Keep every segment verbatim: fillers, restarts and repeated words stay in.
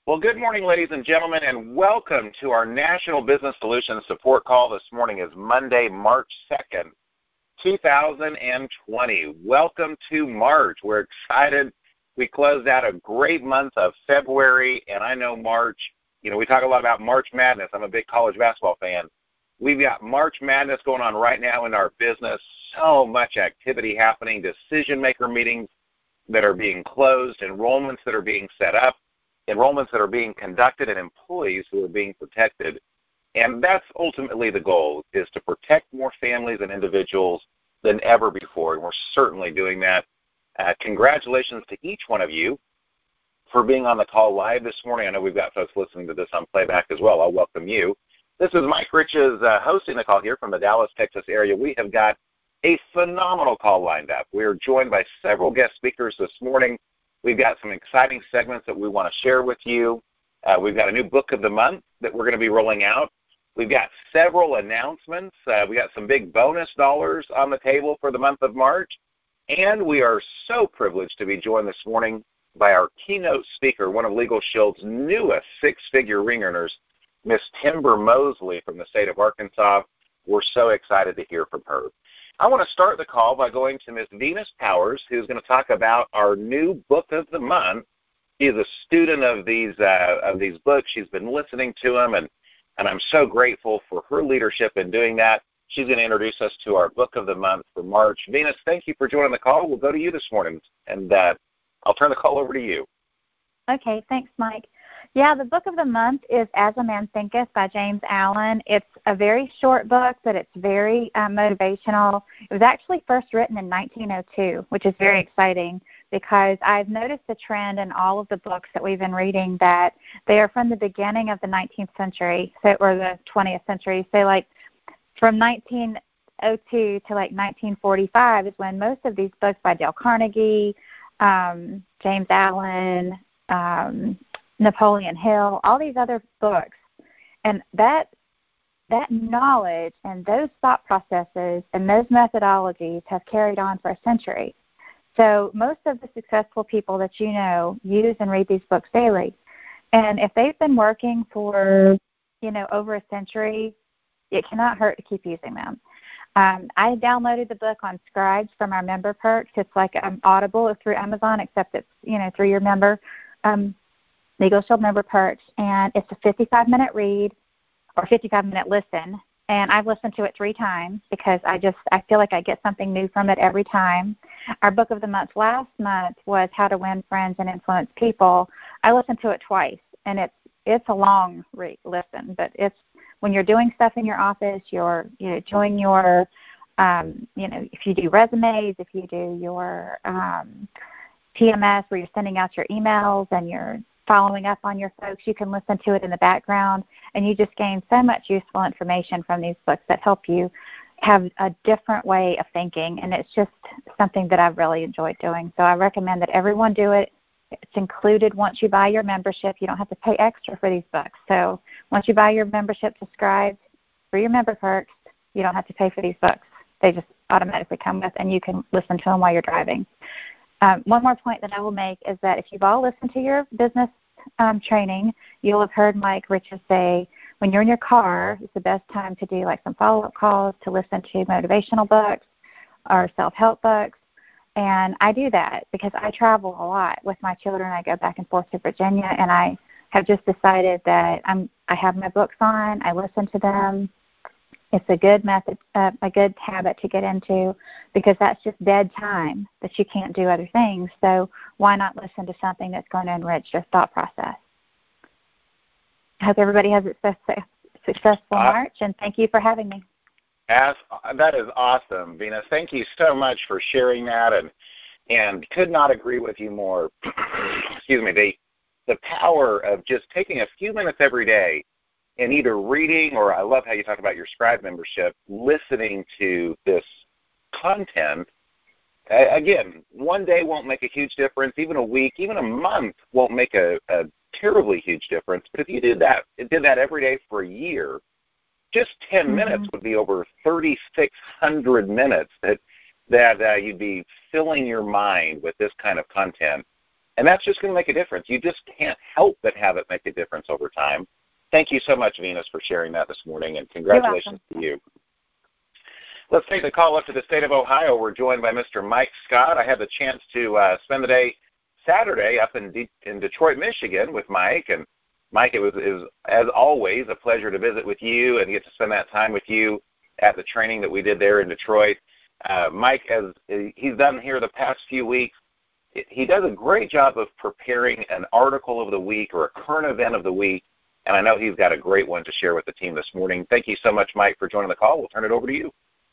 Well, good morning, ladies and gentlemen, and welcome to our National Business Solutions support call. This morning is Monday, March second, two thousand twenty. Welcome to March. We're excited. We closed out a great month of February, and I know March, you know, we talk a lot about March Madness. I'm a big college basketball fan. We've got March Madness going on right now in our business. So much activity happening, decision-maker meetings that are being closed, enrollments that are being set up, enrollments that are being conducted, and employees who are being protected. And that's ultimately the goal, is to protect more families and individuals than ever before, and we're certainly doing that. Uh, congratulations to each one of you for being on the call live this morning. I know we've got folks listening to this on playback as well. I'll welcome you. This is Mike Riches uh, hosting the call here from the Dallas, Texas area. We have got a phenomenal call lined up. We are joined by several guest speakers this morning. We've got some exciting segments that we want to share with you. Uh, we've got a new book of the month that we're going to be rolling out. We've got several announcements. Uh, we got some big bonus dollars on the table for the month of March. And we are so privileged to be joined this morning by our keynote speaker, one of Legal Shield's newest six-figure ring earners, Miss Timber Mosley from the state of Arkansas. We're so excited to hear from her. I want to start the call by going to Miss Venus Powers, who's going to talk about our new book of the month. She is a student of these uh, of these books. She's been listening to them, and, and I'm so grateful for her leadership in doing that. She's going to introduce us to our book of the month for March. Venus, thank you for joining the call. We'll go to you this morning, and uh, I'll turn the call over to you. Okay, thanks, Mike. Yeah, the book of the month is As a Man Thinketh by James Allen. It's a very short book, but it's very um, motivational. It was actually first written in nineteen oh two, which is very exciting because I've noticed a trend in all of the books that we've been reading that they are from the beginning of the nineteenth century, so, or the twentieth century. So like from nineteen oh two to like nineteen forty-five is when most of these books by Dale Carnegie, um, James Allen, um, Napoleon Hill, all these other books, and that that knowledge and those thought processes and those methodologies have carried on for a century. So most of the successful people that you know use and read these books daily. And if they've been working for, you know, over a century, it cannot hurt to keep using them. Um, I downloaded the book on Scribes from our member perks. It's like um, Audible through Amazon, except it's, you know, through your member um Legal Shield member perks, and it's a fifty-five minute read or fifty-five minute listen, and I've listened to it three times because I just I feel like I get something new from it every time. Our book of the month last month was How to Win Friends and Influence People. I listened to it twice, and it's it's a long read, listen, but it's when you're doing stuff in your office, you're you know doing your um, you know if you do resumes, if you do your um, T M S where you're sending out your emails and you're following up on your folks, you can listen to it in the background, and you just gain so much useful information from these books that help you have a different way of thinking, and it's just something that I've really enjoyed doing. So I recommend that everyone do it. It's included once you buy your membership. You don't have to pay extra for these books. So once you buy your membership to Scribes for your member perks, you don't have to pay for these books. They just automatically come with, and you can listen to them while you're driving. Um, one more point that I will make is that if you've all listened to your business um, training, you'll have heard Mike Riches say when you're in your car, it's the best time to do like some follow-up calls, to listen to motivational books or self-help books. And I do that because I travel a lot with my children. I go back and forth to Virginia, and I have just decided that I'm, I have my books on. I listen to them. It's a good method, uh, a good habit to get into because that's just dead time that you can't do other things. So why not listen to something that's going to enrich your thought process? I hope everybody has a successful uh, March, and thank you for having me. As, that is awesome, Venus. Thank you so much for sharing that, and and could not agree with you more. Excuse me. The, the power of just taking a few minutes every day and either reading, or I love how you talk about your Scribe membership, listening to this content. Uh, again, one day won't make a huge difference. Even a week, even a month won't make a, a terribly huge difference. But if you did that, did that every day for a year, just ten mm-hmm. minutes would be over thirty-six hundred minutes that that uh, you'd be filling your mind with this kind of content. And that's just going to make a difference. You just can't help but have it make a difference over time. Thank you so much, Venus, for sharing that this morning, and congratulations to you. Let's take the call up to the state of Ohio. We're joined by Mister Mike Scott. I had the chance to uh, spend the day Saturday up in, De- in Detroit, Michigan with Mike. And, Mike, it was, it was, as always, a pleasure to visit with you and get to spend that time with you at the training that we did there in Detroit. Uh, Mike, as he's done here the past few weeks, he does a great job of preparing an article of the week or a current event of the week, and I know he's got a great one to share with the team this morning. Thank you so much, Mike, for joining the call. We'll turn it over to you.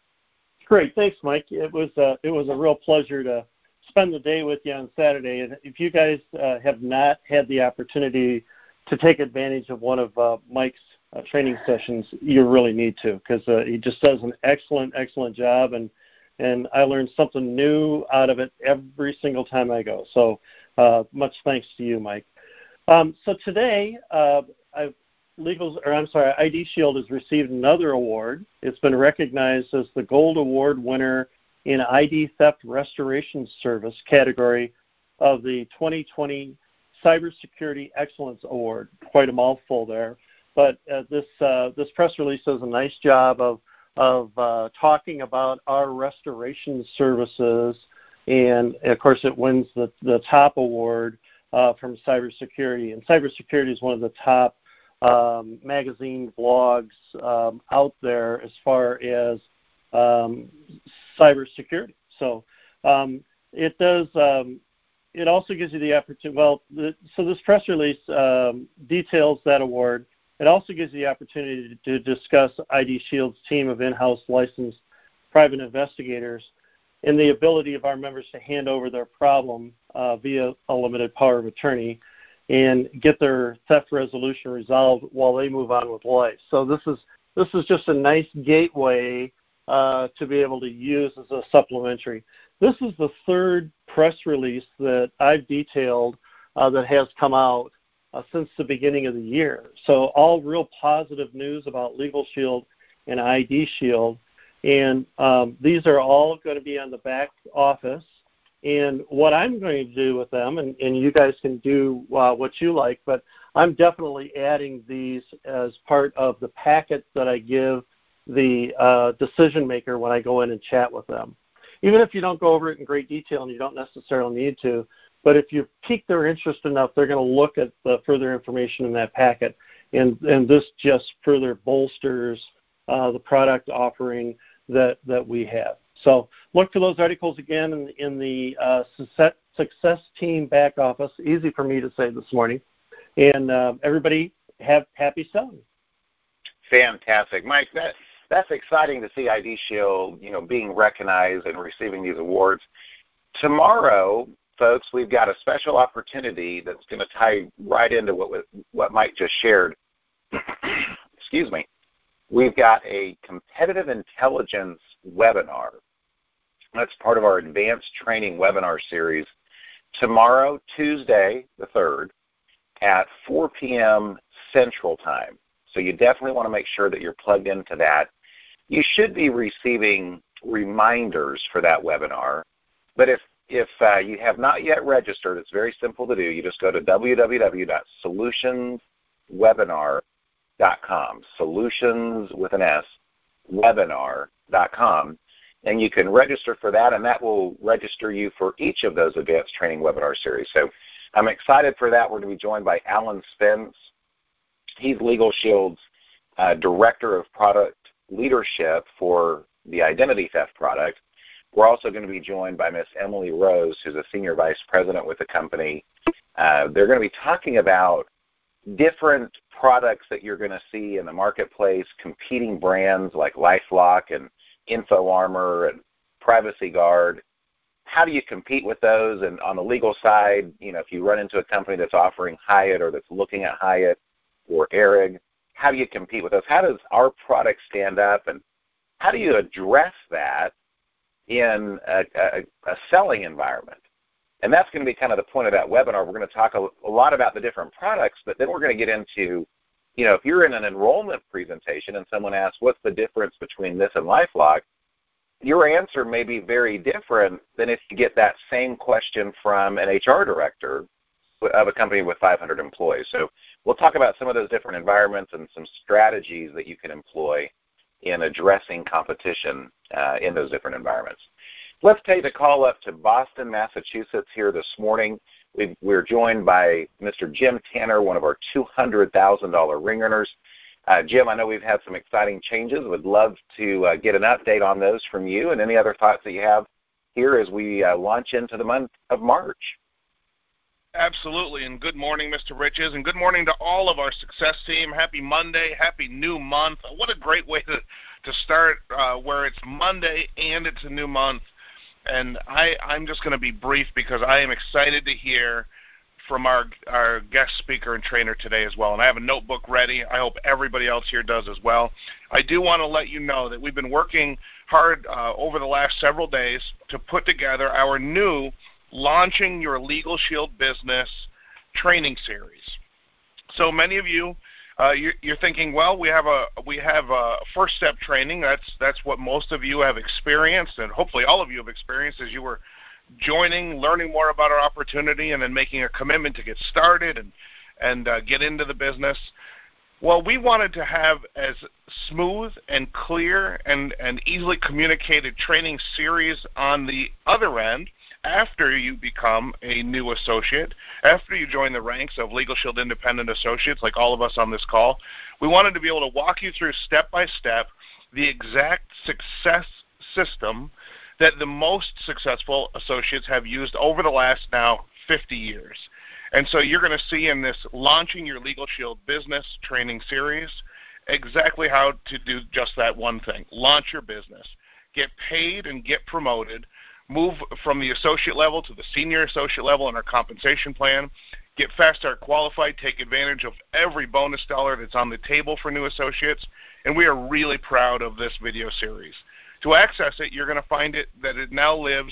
Great. Thanks, Mike. It was uh, it was a real pleasure to spend the day with you on Saturday. And if you guys uh, have not had the opportunity to take advantage of one of uh, Mike's uh, training sessions, you really need to, because uh, he just does an excellent, excellent job. And And I learned something new out of it every single time I go. So uh, much thanks to you, Mike. Um, so today, uh, I've Legals, or I'm sorry, I D Shield has received another award. It's been recognized as the Gold Award winner in I D Theft Restoration Service category of the twenty twenty Cybersecurity Excellence Award. Quite a mouthful there, but uh, this uh, this press release does a nice job of of uh, talking about our restoration services, and of course it wins the, the top award uh, from cybersecurity. And cybersecurity is one of the top um, magazine blogs um, out there as far as um, cybersecurity. So um, it does. Um, it also gives you the opportunity. Well, the, so this press release um, details that award. It also gives you the opportunity to discuss I D Shield's team of in-house licensed private investigators and the ability of our members to hand over their problem uh, via a limited power of attorney and get their theft resolution resolved while they move on with life. So this is this is just a nice gateway uh, to be able to use as a supplementary. This is the third press release that I've detailed uh, that has come out Uh, since the beginning of the year. So all real positive news about Legal Shield and I D Shield. And um, these are all going to be on the back office. And what I'm going to do with them, and, and you guys can do uh, what you like, but I'm definitely adding these as part of the packet that I give the uh, decision maker when I go in and chat with them. Even if you don't go over it in great detail and you don't necessarily need to, but if you pique their interest enough, they're going to look at the further information in that packet, and, and this just further bolsters uh, the product offering that, that we have. So look for those articles again in, in the uh, success, success team back office. Easy for me to say this morning. And uh, everybody have happy selling. Fantastic. Mike, that, that's exciting to see I D Shield, you know, being recognized and receiving these awards. Tomorrow, folks, we've got a special opportunity that's going to tie right into what what Mike just shared. Excuse me. We've got a competitive intelligence webinar. That's part of our advanced training webinar series. Tomorrow, Tuesday the third, at four p.m. Central Time. So you definitely want to make sure that you're plugged into that. You should be receiving reminders for that webinar. But if If uh, you have not yet registered, it's very simple to do. You just go to w w w dot solutions webinar dot com, solutions with an S, webinar dot com, and you can register for that, and that will register you for each of those advanced training webinar series. So I'm excited for that. We're going to be joined by Alan Spence. He's Legal Shield's uh, Director of Product Leadership for the Identity Theft product. We're also going to be joined by Miss Emily Rose, who's a Senior Vice President with the company. Uh, they're going to be talking about different products that you're going to see in the marketplace, competing brands like LifeLock and InfoArmor and Privacy Guard. How do you compete with those? And on the legal side, you know, if you run into a company that's offering Hyatt or that's looking at Hyatt or Arig, how do you compete with those? How does our product stand up, and how do you address that in a, a, a selling environment? And that's going to be kind of the point of that webinar. We're going to talk a, a lot about the different products, but then we're going to get into, you know, if you're in an enrollment presentation and someone asks, what's the difference between this and LifeLock? your answer may be very different than if you get that same question from an H R director of a company with five hundred employees. So we'll talk about some of those different environments and some strategies that you can employ in addressing competition uh, in those different environments. Let's take the call up to Boston, Massachusetts here this morning. We've, we're joined by Mister Jim Tanner, one of our two hundred thousand dollars ring earners. Uh, Jim, I know we've had some exciting changes. Would love to uh, get an update on those from you and any other thoughts that you have here as we uh, launch into the month of March. Absolutely, and good morning, Mister Riches, and good morning to all of our success team. Happy Monday, happy new month. What a great way to, to start uh, where it's Monday and it's a new month. And I, I'm just going to be brief because I am excited to hear from our, our guest speaker and trainer today as well. And I have a notebook ready. I hope everybody else here does as well. I do want to let you know that we've been working hard uh, over the last several days to put together our new Launching Your Legal Shield Business training series. So many of you, uh, you're, you're thinking, well, we have a we have a first step training. That's that's what most of you have experienced, and hopefully all of you have experienced as you were joining, learning more about our opportunity, and then making a commitment to get started and and uh, get into the business. Well, we wanted to have as smooth and clear and, and easily communicated training series on the other end after you become a new associate, after you join the ranks of Legal Shield Independent Associates, like all of us on this call. We wanted to be able to walk you through step by step the exact success system that the most successful associates have used over the last now fifty years. And so you're going to see in this Launching Your Legal Shield Business training series exactly how to do just that one thing, launch your business, get paid and get promoted, move from the associate level to the senior associate level in our compensation plan, get Fast Start qualified, take advantage of every bonus dollar that's on the table for new associates, and we are really proud of this video series. To access it, you're going to find it that it now lives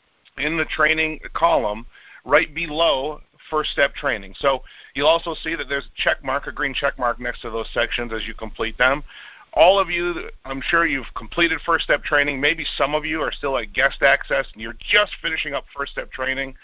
in the training column right below First Step Training. So you'll also see that there's a check mark, a green check mark next to those sections as you complete them. All of you, I'm sure you've completed First Step Training. Maybe some of you are still at guest access and you're just finishing up First Step Training.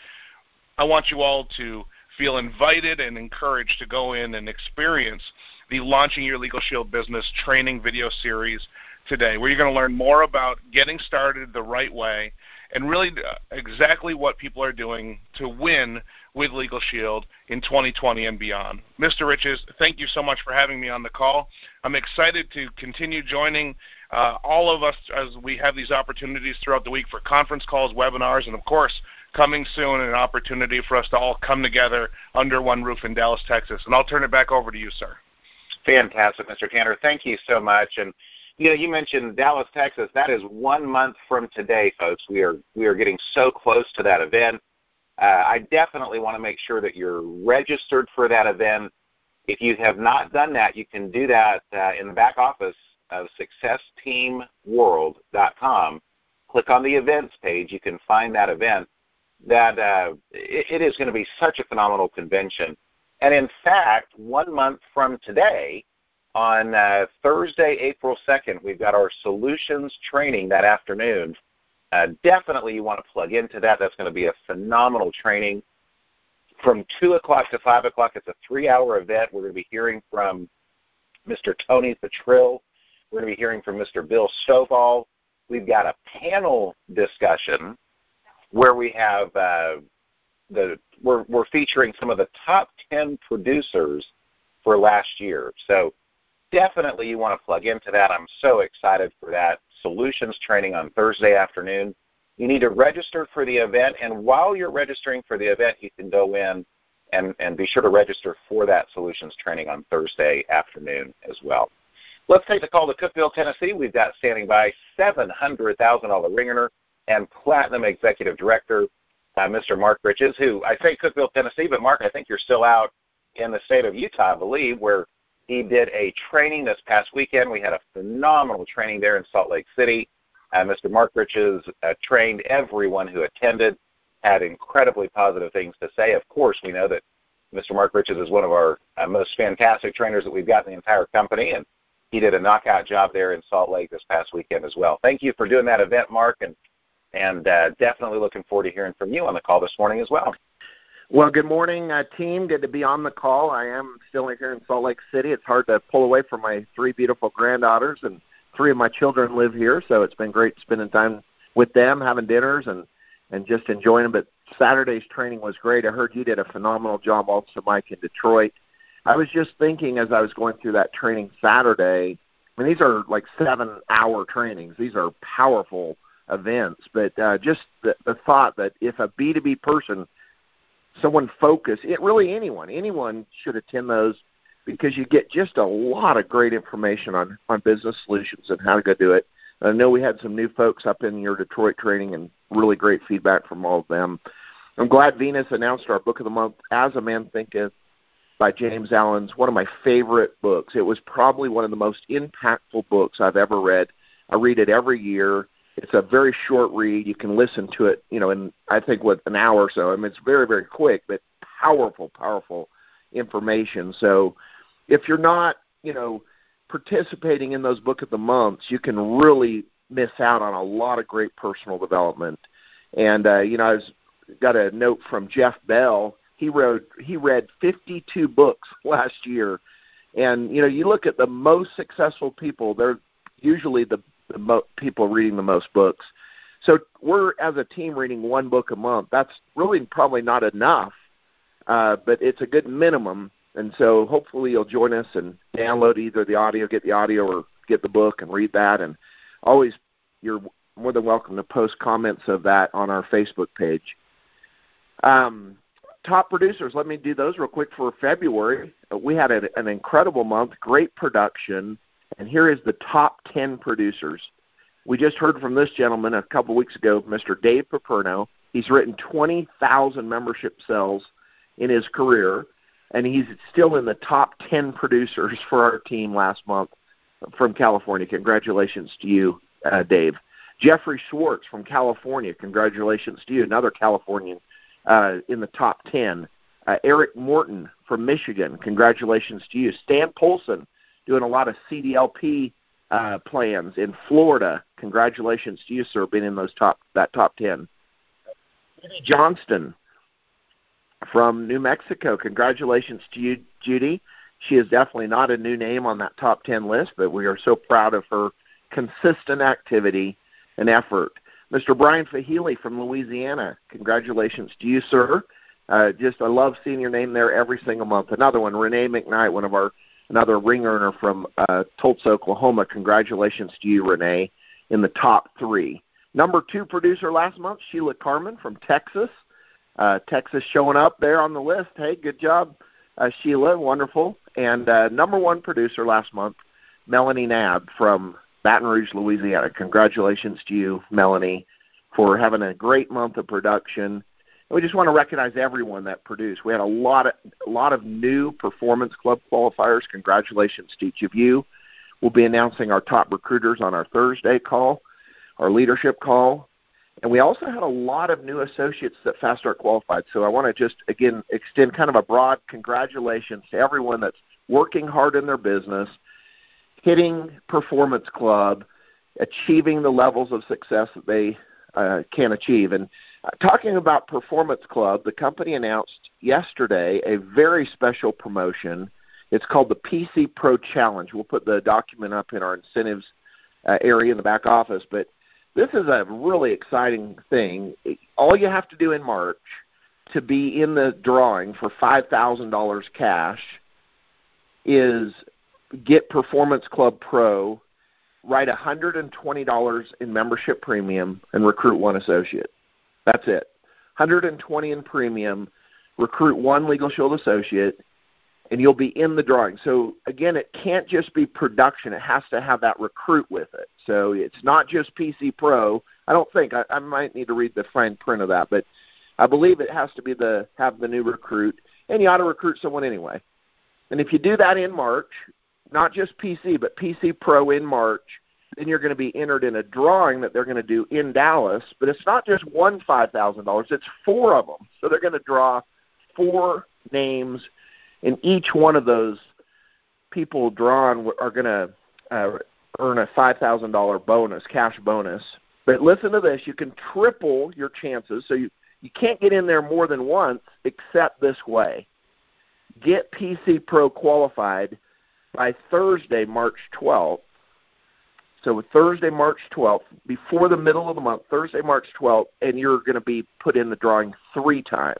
I want you all to feel invited and encouraged to go in and experience the Launching Your Legal Shield Business training video series today, where you're going to learn more about getting started the right way and really exactly what people are doing to win with Legal Shield in twenty twenty and beyond. Mister Riches, thank you so much for having me on the call. I'm excited to continue joining uh, all of us as we have these opportunities throughout the week for conference calls, webinars, and of course, coming soon, an opportunity for us to all come together under one roof in Dallas, Texas. And I'll turn it back over to you, sir. Fantastic, Mister Tanner. Thank you so much. And you know, you mentioned Dallas, Texas. That is one month from today, folks. We are we are getting so close to that event. Uh, I definitely want to make sure that you're registered for that event. If you have not done that, you can do that uh, in the back office of success team world dot com. Click on the events page. You can find that event. That uh, it, it is going to be such a phenomenal convention. And in fact, one month from today, on uh, Thursday, April second, we've got our solutions training that afternoon. Uh, definitely you want to plug into that. That's going to be a phenomenal training. From two o'clock to five o'clock, it's a three-hour event. We're going to be hearing from Mister Tony Petrill. We're going to be hearing from Mister Bill Stovall. We've got a panel discussion where we have uh, the we're, we're featuring some of the top ten producers for last year. So definitely you want to plug into that. I'm so excited for that solutions training on Thursday afternoon. You need to register for the event, and while you're registering for the event, you can go in and, and be sure to register for that solutions training on Thursday afternoon as well. Let's take the call to Cookeville, Tennessee. We've got standing by seven hundred thousand dollars ring earner and Platinum Executive Director, uh, Mister Mark Riches, who I say Cookeville, Tennessee, but Mark, I think you're still out in the state of Utah, I believe, where he did a training this past weekend. We had a phenomenal training there in Salt Lake City. Uh, Mister Mark Riches uh, trained everyone who attended, had incredibly positive things to say. Of course, we know that, Mister Mark Riches is one of our uh, most fantastic trainers that we've got in the entire company, and he did a knockout job there in Salt Lake this past weekend as well. Thank you for doing that event, Mark, and and uh, definitely looking forward to hearing from you on the call this morning as well. Well, good morning, uh, team. Good to be on the call. I am still here in Salt Lake City. It's hard to pull away from my three beautiful granddaughters, and three of my children live here, so it's been great spending time with them, having dinners, and, and just enjoying them. But Saturday's training was great. I heard you did a phenomenal job also, Mike, in Detroit. I was just thinking as I was going through that training Saturday, I mean, these are like seven-hour trainings. These are powerful events, but uh, just the, the thought that if a B two B person, someone focused, it really anyone, anyone should attend those because you get just a lot of great information on, on business solutions and how to go do it. I know we had some new folks up in your Detroit training and really great feedback from all of them. I'm glad Venus announced our book of the month, As a Man Thinketh, by James Allen. It's one of my favorite books. It was probably one of the most impactful books I've ever read. I read it every year. It's a very short read. You can listen to it, you know, in I think what an hour or so. I mean, it's very, very quick, but powerful, powerful information. So if you're not, you know, participating in those book of the months, you can really miss out on a lot of great personal development. And uh, you know, I was, got a note from Jeff Bell. He wrote, he read fifty-two books last year, and you know, you look at the most successful people; they're usually the, the mo- people reading the most books. So we're as a team reading one book a month. That's really probably not enough, uh, but it's a good minimum. And so hopefully you'll join us and download either the audio, get the audio, or get the book and read that. And always, you're more than welcome to post comments of that on our Facebook page. Um, top producers, let me do those real quick for February. We had a, an incredible month, great production, and here is the top ten producers. We just heard from this gentleman a couple weeks ago, Mister Dave Paperno. He's written twenty thousand membership sales in his career, and he's still in the top ten producers for our team last month from California. Congratulations to you, uh, Dave. Jeffrey Schwartz from California, congratulations to you, another Californian uh, in the top ten. Uh, Eric Morton from Michigan, congratulations to you. Stan Polson, doing a lot of C D L P uh, plans in Florida. Congratulations to you, sir, being in those top that top ten. Judy Johnston from New Mexico, congratulations to you, Judy. She is definitely not a new name on that top ten list, but we are so proud of her consistent activity and effort. Mister Brian Fahili from Louisiana, congratulations to you, sir. Uh, just I love seeing your name there every single month. Another one, Renee McKnight, one of our another ring earner from uh, Tulsa, Oklahoma. Congratulations to you, Renee, in the top three. Number two producer last month, Sheila Carmen from Texas. Uh, Texas showing up there on the list. Hey, good job, uh, Sheila. Wonderful. And uh, number one producer last month, Melanie Knabb from Baton Rouge, Louisiana. Congratulations to you, Melanie, for having a great month of production. And we just want to recognize everyone that produced. We had a lot of a lot of new Performance Club qualifiers. Congratulations to each of you. We'll be announcing our top recruiters on our Thursday call, our leadership call. And we also had a lot of new associates that Fast Start qualified. So I want to just, again, extend kind of a broad congratulations to everyone that's working hard in their business, hitting Performance Club, achieving the levels of success that they uh, can achieve. And uh, talking about Performance Club, the company announced yesterday a very special promotion. It's called the P C Pro Challenge. We'll put the document up in our incentives uh, area in the back office, but this is a really exciting thing. All you have to do in March to be in the drawing for five thousand dollars cash is get Performance Club Pro, write one hundred twenty dollars in membership premium, and recruit one associate. That's it. one hundred twenty dollars in premium, recruit one Legal Shield associate, and you'll be in the drawing. So, again, it can't just be production. It has to have that recruit with it. So it's not just P C Pro. I don't think. I, I might need to read the fine print of that, but I believe it has to be the have the new recruit, and you ought to recruit someone anyway. And if you do that in March, not just P C, but P C Pro in March, then you're going to be entered in a drawing that they're going to do in Dallas. But it's not just one five thousand dollars. It's four of them. So they're going to draw four names, and each one of those people drawn are going to uh, earn a five thousand dollars bonus, cash bonus. But listen to this. You can triple your chances. So you, you can't get in there more than once except this way. Get P C Pro qualified by Thursday, March twelfth. So Thursday, March twelfth, before the middle of the month, Thursday, March twelfth, and you're going to be put in the drawing three times.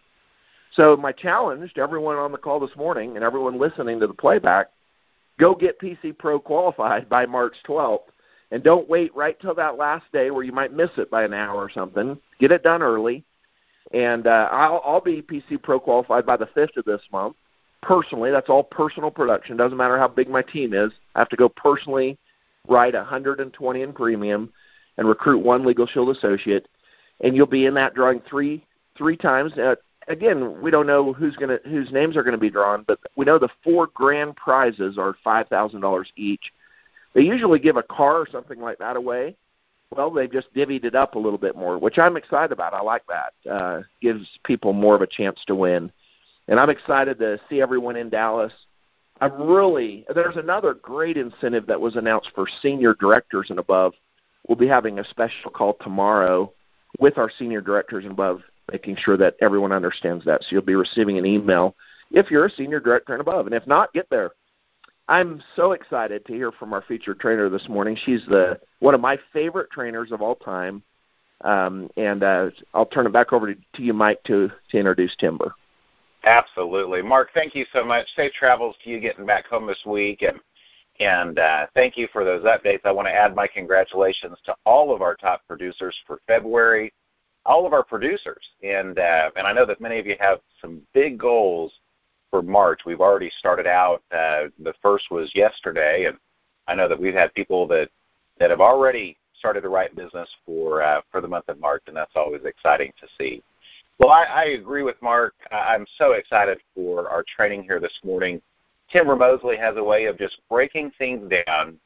So my challenge to everyone on the call this morning and everyone listening to the playback, go get P C Pro qualified by March twelfth, and don't wait right till that last day where you might miss it by an hour or something. Get it done early, and uh, I'll, I'll be P C Pro qualified by the fifth of this month. Personally, that's all personal production. Doesn't matter how big my team is. I have to go personally write one hundred twenty in premium and recruit one Legal Shield associate, and you'll be in that drawing three three times. Uh, again, we don't know who's gonna whose names are going to be drawn, but we know the four grand prizes are five thousand dollars each. They usually give a car or something like that away. Well, they've just divvied it up a little bit more, which I'm excited about. I like that. Uh, gives people more of a chance to win. And I'm excited to see everyone in Dallas. I'm really – there's another great incentive that was announced for senior directors and above. We'll be having a special call tomorrow with our senior directors and above, making sure that everyone understands that. So you'll be receiving an email if you're a senior director and above. And if not, get there. I'm so excited to hear from our featured trainer this morning. She's the one of my favorite trainers of all time. Um, and uh, I'll turn it back over to, to you, Mike, to, to introduce Timber. Absolutely. Mark, thank you so much. Safe travels to you getting back home this week, and and uh, thank you for those updates. I want to add my congratulations to all of our top producers for February, all of our producers. And, uh, and I know that many of you have some big goals for March. We've already started out. Uh, the first was yesterday, and I know that we've had people that, that have already started to write business for, uh, for the month of March, and that's always exciting to see. Well, I, I agree with Mark. I'm so excited for our training here this morning. Timber Mosley has a way of just breaking things down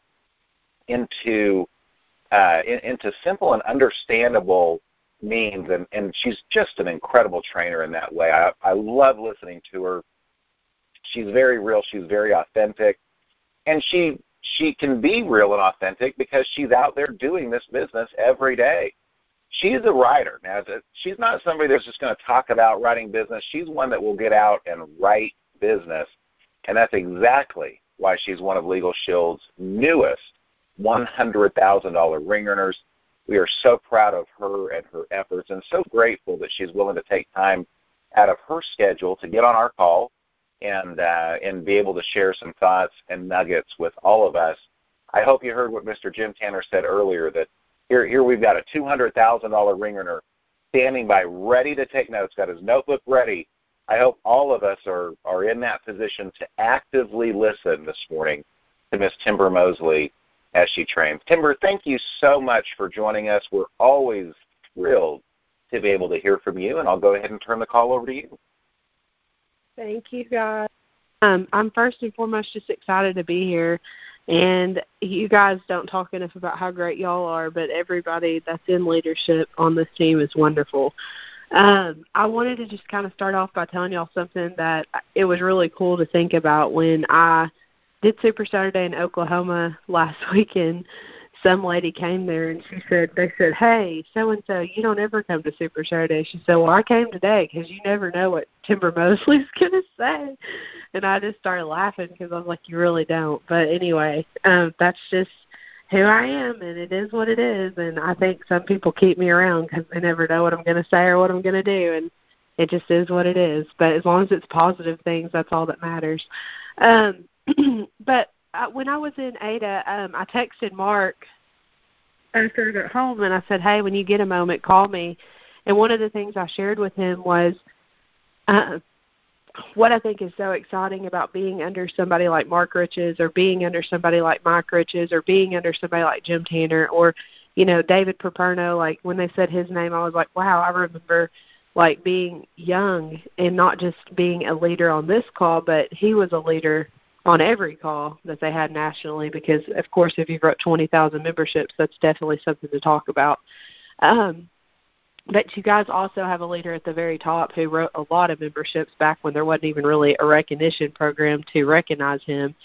into uh, in, into simple and understandable means, and, and she's just an incredible trainer in that way. I, I love listening to her. She's very real. She's very authentic, and she she can be real and authentic because she's out there doing this business every day. She's a writer. Now, she's not somebody that's just going to talk about writing business. She's one that will get out and write business, and that's exactly why she's one of Legal Shield's newest one hundred thousand dollars ring earners. We are so proud of her and her efforts and so grateful that she's willing to take time out of her schedule to get on our call and uh, and be able to share some thoughts and nuggets with all of us. I hope you heard what Mister Jim Tanner said earlier, that Here, here we've got a two hundred thousand dollars ring earner standing by, ready to take notes, got his notebook ready. I hope all of us are, are in that position to actively listen this morning to Miss Timber Mosley as she trains. Timber, thank you so much for joining us. We're always thrilled to be able to hear from you, and I'll go ahead and turn the call over to you. Thank you, guys. Um, I'm first and foremost just excited to be here. And you guys don't talk enough about how great y'all are, but everybody that's in leadership on this team is wonderful. Um, I wanted to just kind of start off by telling y'all something that it was really cool to think about when I did Super Saturday in Oklahoma last weekend. Some lady came there and she said, they said, hey, so-and-so, you don't ever come to Super Saturday. She said, well, I came today because you never know what Timber Mosley's going to say. And I just started laughing because I was like, you really don't. But anyway, um, that's just who I am, and it is what it is. And I think some people keep me around because they never know what I'm going to say or what I'm going to do. And it just is what it is. But as long as it's positive things, that's all that matters. Um, but I, when I was in Ada, um, I texted Mark after I got home, and I said, hey, when you get a moment, call me. And one of the things I shared with him was uh, what I think is so exciting about being under somebody like Mark Riches, or being under somebody like Mike Riches, or being under somebody like Jim Tanner, or, you know, David Paperno. Like, when they said his name, I was like, wow, I remember, like, being young and not just being a leader on this call, but he was a leader on every call that they had nationally, because, of course, if you've got twenty thousand memberships, that's definitely something to talk about. Um, but you guys also have a leader at the very top who wrote a lot of memberships back when there wasn't even really a recognition program to recognize him.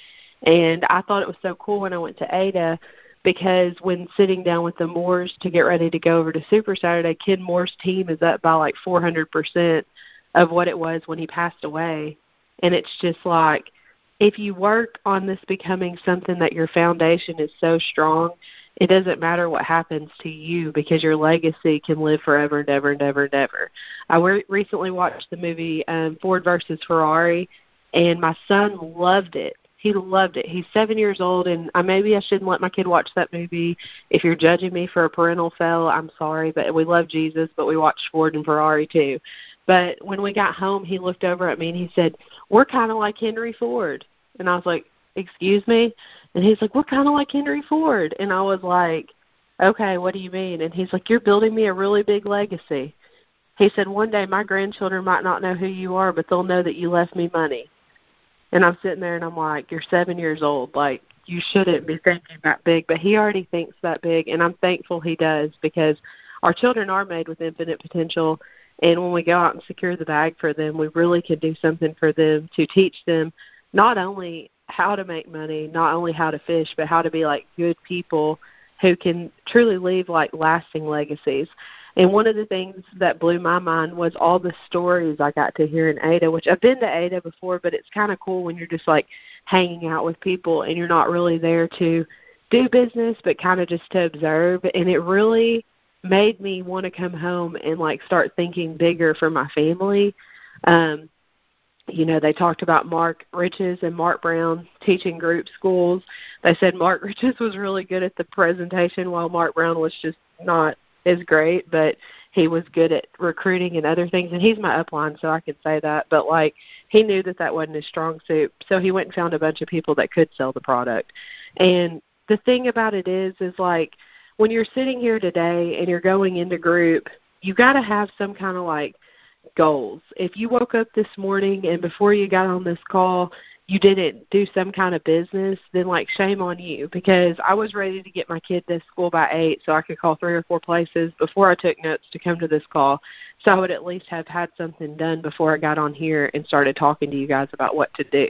And I thought it was so cool when I went to Ada, because when sitting down with the Moores to get ready to go over to Super Saturday, Ken Moore's team is up by like four hundred percent of what it was when he passed away. And it's just like, if you work on this becoming something that your foundation is so strong, it doesn't matter what happens to you, because your legacy can live forever and ever and ever and ever. I re- recently watched the movie um, Ford versus Ferrari, and my son loved it. He loved it. He's seven years old, and I, maybe I shouldn't let my kid watch that movie. If you're judging me for a parental fail, I'm sorry, but we love Jesus, but we watched Ford and Ferrari too. But when we got home, he looked over at me and he said, "We're kind of like Henry Ford." And I was like, "Excuse me?" And he's like, "We're kind of like Henry Ford." And I was like, "Okay, what do you mean?" And he's like, "You're building me a really big legacy." He said, "One day my grandchildren might not know who you are, but they'll know that you left me money." And I'm sitting there and I'm like, "You're seven years old. Like, you shouldn't be thinking that big." But he already thinks that big, and I'm thankful he does, because our children are made with infinite potential. And when we go out and secure the bag for them, we really can do something for them to teach them not only how to make money, not only how to fish, but how to be like good people who can truly leave like lasting legacies. And one of the things that blew my mind was all the stories I got to hear in Ada, which I've been to Ada before, but it's kind of cool when you're just like hanging out with people and you're not really there to do business, but kind of just to observe. And it really made me want to come home and like start thinking bigger for my family. Um, you know, they talked about Mark Riches and Mark Brown teaching group schools. They said Mark Riches was really good at the presentation, while Mark Brown was just not as great, but he was good at recruiting and other things. And he's my upline, so I can say that. But, like, he knew that that wasn't his strong suit, so he went and found a bunch of people that could sell the product. And the thing about it is, is like, when you're sitting here today and you're going into group, you got to have some kind of, like, goals. If you woke up this morning and before you got on this call, you didn't do some kind of business, then like shame on you, because I was ready to get my kid to school by eight so I could call three or four places before I took notes to come to this call. So I would at least have had something done before I got on here and started talking to you guys about what to do.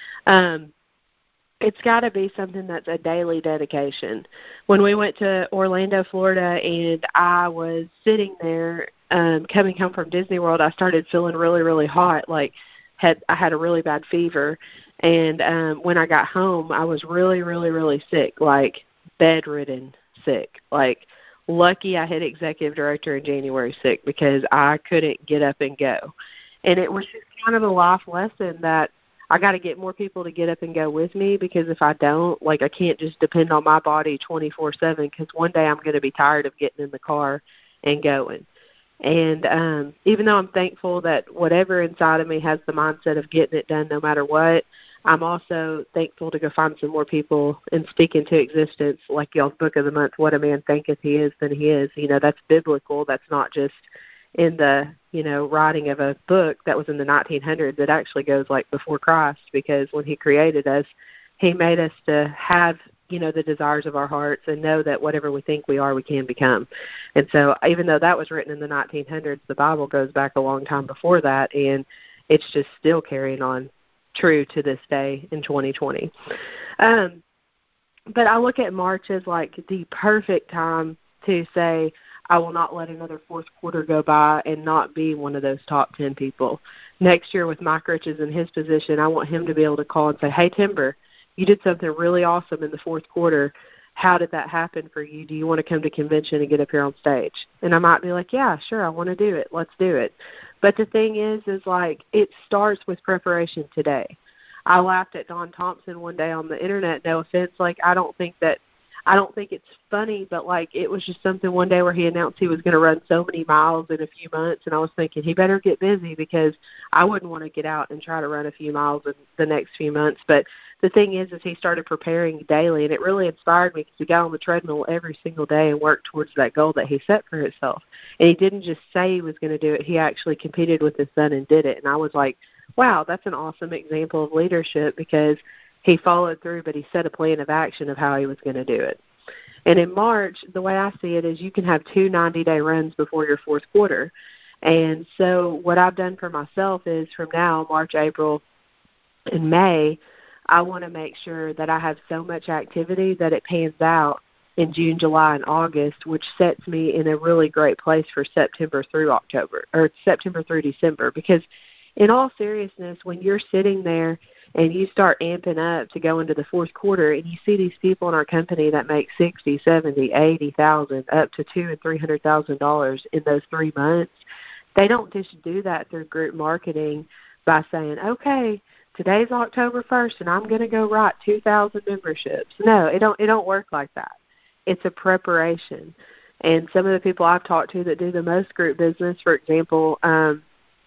Um, it's got to be something that's a daily dedication. When we went to Orlando, Florida, and I was sitting there um, coming home from Disney World, I started feeling really, really hot, like had I had a really bad fever. And um, when I got home, I was really, really, really sick, like bedridden sick. Like, lucky I hit executive director in January sick, because I couldn't get up and go. And it was just kind of a life lesson that I got to get more people to get up and go with me, because if I don't, like, I can't just depend on my body twenty-four seven, because one day I'm going to be tired of getting in the car and going. And um, even though I'm thankful that whatever inside of me has the mindset of getting it done no matter what, I'm also thankful to go find some more people and speak into existence, like y'all's book of the month, What a Man Thinketh He Is, Then He Is. You know, that's biblical. That's not just in the, you know, writing of a book that was in the nineteen hundreds. It actually goes like before Christ, because when he created us, he made us to have, you know, the desires of our hearts and know that whatever we think we are, we can become. And so even though that was written in the nineteen hundreds, the Bible goes back a long time before that, and it's just still carrying on true to this day in twenty twenty. Um, but I look at March as like the perfect time to say, I will not let another fourth quarter go by and not be one of those top ten people. Next year with Mike Riches in his position, I want him to be able to call and say, "Hey, Timber, you did something really awesome in the fourth quarter. How did that happen for you? Do you want to come to convention and get up here on stage?" And I might be like, "Yeah, sure, I want to do it. Let's do it." But the thing is, is like, it starts with preparation today. I laughed at Don Thompson one day on the internet, no offense. Like, I don't think that, I don't think it's funny, but like, it was just something one day where he announced he was going to run so many miles in a few months. And I was thinking, he better get busy, because I wouldn't want to get out and try to run a few miles in the next few months. But the thing is, is he started preparing daily, and it really inspired me, because he got on the treadmill every single day and worked towards that goal that he set for himself. And he didn't just say he was going to do it. He actually competed with his son and did it. And I was like, wow, that's an awesome example of leadership, because he followed through, but he set a plan of action of how he was going to do it. And in March, the way I see it is you can have two ninety-day runs before your fourth quarter. And so what I've done for myself is from now, March, April, and May, I want to make sure that I have so much activity that it pans out in June, July, and August, which sets me in a really great place for September through October, or September through December. Because in all seriousness, when you're sitting there and you start amping up to go into the fourth quarter and you see these people in our company that make sixty, seventy, eighty thousand, up to two and three hundred thousand dollars in those three months, they don't just do that through group marketing by saying, okay, today's October first and I'm going to go write two thousand memberships. No, it don't it don't work like that. It's a preparation. And some of the people I've talked to that do the most group business, for example, um,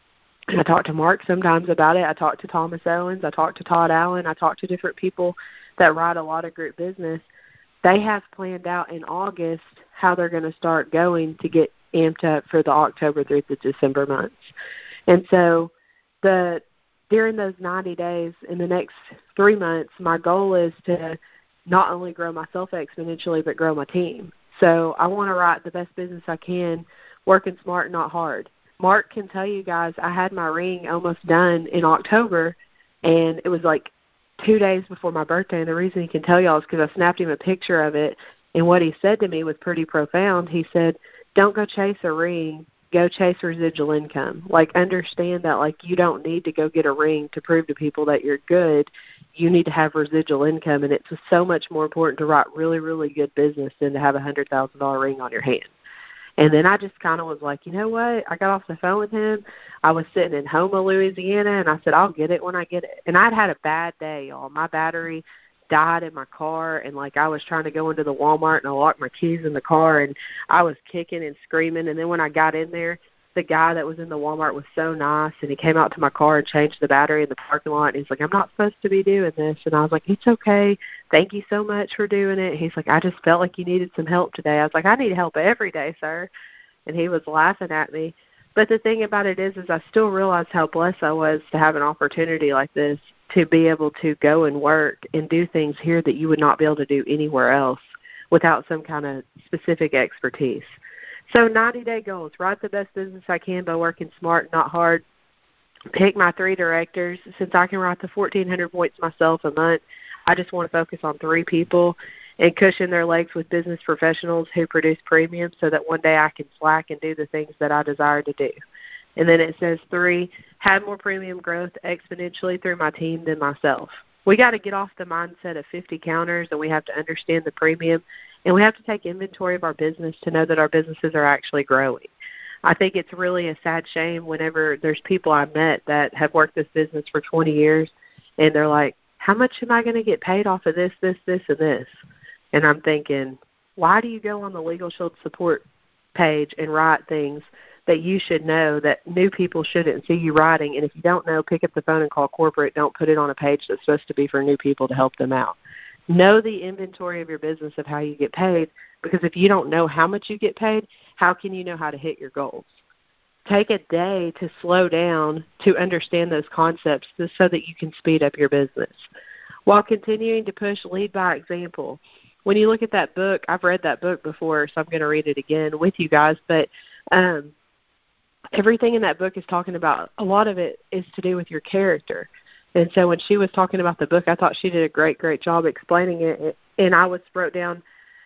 I talk to Mark sometimes about it. I talk to Thomas Owens. I talk to Todd Allen. I talk to different people that write a lot of group business. They have planned out in August how they're going to start going to get amped up for the October through the December months. And so the during those ninety days, in the next three months, my goal is to not only grow myself exponentially, but grow my team. So I want to write the best business I can, working smart, not hard. Mark can tell you guys I had my ring almost done in October, and it was like two days before my birthday. And the reason he can tell y'all is because I snapped him a picture of it, and what he said to me was pretty profound. He said, don't go chase a ring. Go chase residual income. Like, understand that, like, you don't need to go get a ring to prove to people that you're good. You need to have residual income, and it's so much more important to write really, really good business than to have a one hundred thousand dollars ring on your hand. And then I just kind of was like, you know what? I got off the phone with him. I was sitting in Houma, Louisiana, and I said, I'll get it when I get it. And I'd had a bad day, y'all. My battery died in my car, and like I was trying to go into the Walmart and I locked my keys in the car, and I was kicking and screaming. And then when I got in there, the guy that was in the Walmart was so nice, and he came out to my car and changed the battery in the parking lot, and he's like, I'm not supposed to be doing this. And I was like, it's okay. Thank you so much for doing it. He's like, I just felt like you needed some help today. I was like, I need help every day, sir. And he was laughing at me. But the thing about it is, is I still realized how blessed I was to have an opportunity like this, to be able to go and work and do things here that you would not be able to do anywhere else without some kind of specific expertise. So ninety-day goals, write the best business I can by working smart, not hard. Pick my three directors. Since I can write the fourteen hundred points myself a month, I just want to focus on three people and cushion their legs with business professionals who produce premium so that one day I can slack and do the things that I desire to do. And then it says three, have more premium growth exponentially through my team than myself. We got to get off the mindset of fifty counters, and we have to understand the premium, and we have to take inventory of our business to know that our businesses are actually growing. I think it's really a sad shame whenever there's people I met that have worked this business for twenty years, and they're like, how much am I going to get paid off of this, this, this, and this? And I'm thinking, why do you go on the Legal Shield support page and write things that you should know that new people shouldn't see you writing? And if you don't know, pick up the phone and call corporate. Don't put it on a page that's supposed to be for new people to help them out. Know the inventory of your business of how you get paid, because if you don't know how much you get paid, how can you know how to hit your goals? Take a day to slow down to understand those concepts so that you can speed up your business while continuing to push lead by example. When you look at that book, I've read that book before, so I'm going to read it again with you guys, but um, everything in that book is talking about, a lot of it is to do with your character. And so when she was talking about the book, I thought she did a great, great job explaining it. And I was wrote down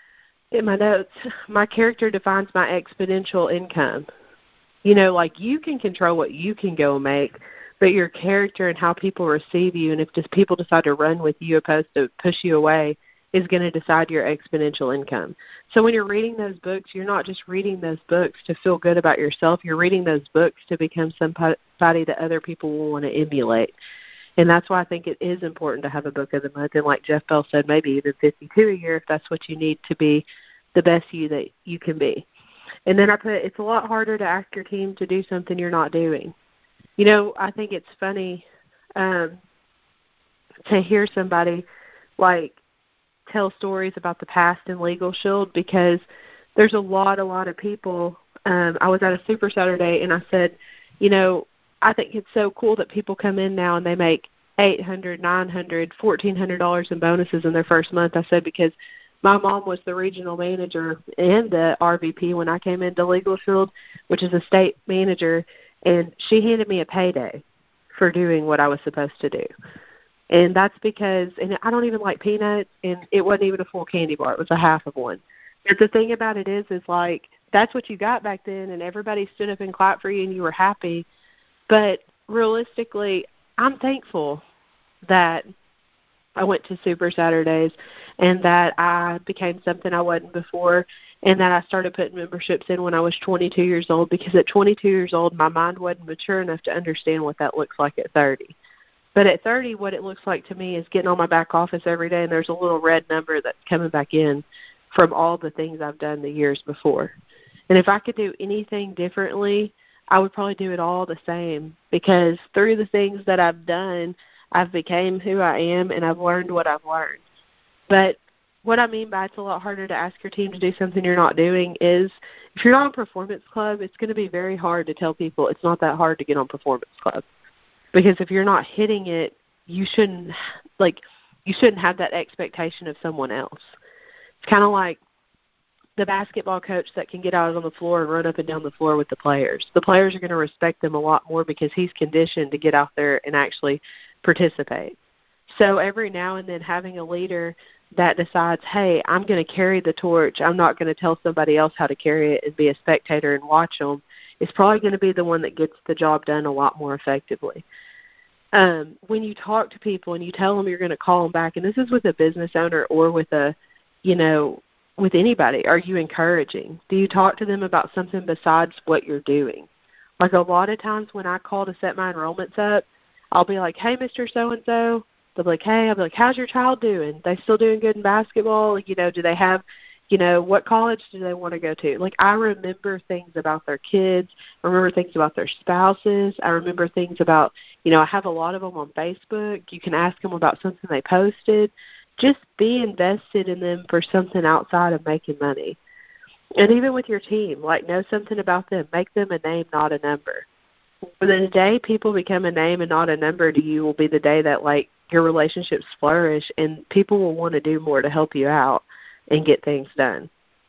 in my notes, my character defines my exponential income. You know, like, you can control what you can go make, but your character and how people receive you, and if just people decide to run with you opposed to push you away, is going to decide your exponential income. So when you're reading those books, you're not just reading those books to feel good about yourself. You're reading those books to become somebody that other people will want to emulate. And that's why I think it is important to have a book of the month. And like Jeff Bell said, maybe even fifty-two a year if that's what you need to be the best you that you can be. And then I put, it's a lot harder to ask your team to do something you're not doing. You know, I think it's funny um, to hear somebody like tell stories about the past in Legal Shield, because there's a lot, a lot of people. Um, I was at a Super Saturday and I said, you know, I think it's so cool that people come in now and they make eight hundred dollars, nine hundred dollars, fourteen hundred dollars in bonuses in their first month. I said, because my mom was the regional manager and the R V P when I came into Legal Shield, which is a state manager, and she handed me a payday for doing what I was supposed to do. And that's because, and I don't even like peanuts, and it wasn't even a full candy bar. It was a half of one. But the thing about it is, is like, that's what you got back then, and everybody stood up and clapped for you, and you were happy. But realistically, I'm thankful that I went to Super Saturdays and that I became something I wasn't before, and that I started putting memberships in when I was twenty-two years old, because at twenty-two years old, my mind wasn't mature enough to understand what that looks like at thirty. But at thirty, what it looks like to me is getting on my back office every day, and there's a little red number that's coming back in from all the things I've done the years before. And if I could do anything differently, I would probably do it all the same, because through the things that I've done, I've became who I am, and I've learned what I've learned. But what I mean by it's a lot harder to ask your team to do something you're not doing is, if you're on Performance Club, it's going to be very hard to tell people it's not that hard to get on Performance Club. Because if you're not hitting it, you shouldn't, like, you shouldn't have that expectation of someone else. It's kind of like the basketball coach that can get out on the floor and run up and down the floor with the players. The players are going to respect them a lot more because he's conditioned to get out there and actually participate. So every now and then having a leader that decides, hey, I'm going to carry the torch, I'm not going to tell somebody else how to carry it and be a spectator and watch them, is probably going to be the one that gets the job done a lot more effectively. Um, when you talk to people and you tell them you're going to call them back, and this is with a business owner or with a, you know, with anybody, are you encouraging? Do you talk to them about something besides what you're doing? Like a lot of times when I call to set my enrollments up, I'll be like, hey, Mister So-and-so. They'll be like, hey, I'll be like, how's your child doing? They still doing good in basketball? You know, do they have, you know, what college do they want to go to? Like, I remember things about their kids. I remember things about their spouses. I remember things about, you know, I have a lot of them on Facebook. You can ask them about something they posted. Just be invested in them for something outside of making money. And even with your team, like, know something about them. Make them a name, not a number. But the day people become a name and not a number to you will be the day that, like, your relationships flourish and people will want to do more to help you out and get things done.